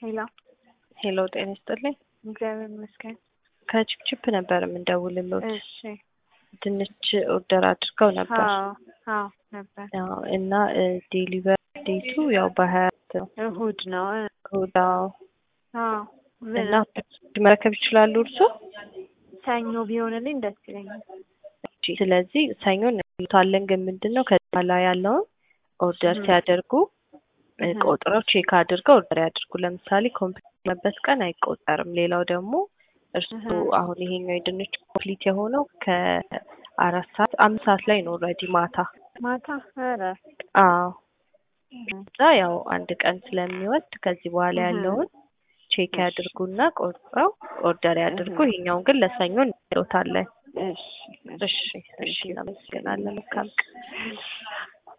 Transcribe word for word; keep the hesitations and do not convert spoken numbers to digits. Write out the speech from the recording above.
ሄሎ ሄሎ ጤና ይስጥልኝ። እግዚአብሔር ይመስገን። ከቺፕቺፕ ነበር የምንደውልልዎት። እሺ ድንች ኦርደር አድርገው ነበር። አዎ አዎ ነበር። ያው እና ዴሊቨሪ ዴቱ ያው በሀያ ነው እሁድ ነው። እሁድ። አዎ አዎ እና መረከብ ይችላሉ እርሶ? ሰኞ ቢሆንልኝ ደስ ይለኛል። እሺ ስለዚህ ሰኞ እንልታለን። ግን ምንድነው ከዛ ላይ ያለውን ኦርደር ሲያደርጉ ቆጥረው ቼክ አድርገው ኦርደር ያድርጉ። ለምሳሌ ኮምፕሊት ያለበት ቀን አይቆጠርም። ሌላው ደግሞ እርሱ አሁን ይሄኛው የድንች ኮምፕሊት የሆነው ከአራት ሰዓት አምስት ሰዓት ላይ ነው ኦልሬዲ ማታ ማታ። ኧረ አዎ እዛ ያው አንድ ቀን ስለሚወስድ ከዚህ በኋላ ያለውን ቼክ ያድርጉና ቆጥረው ኦርደር ያድርጉ። ይሄኛውን ግን ለሰኞ እንልዎታለን። እሺ እሺ እሺ እናመሰግናለን። መልካም ቀን።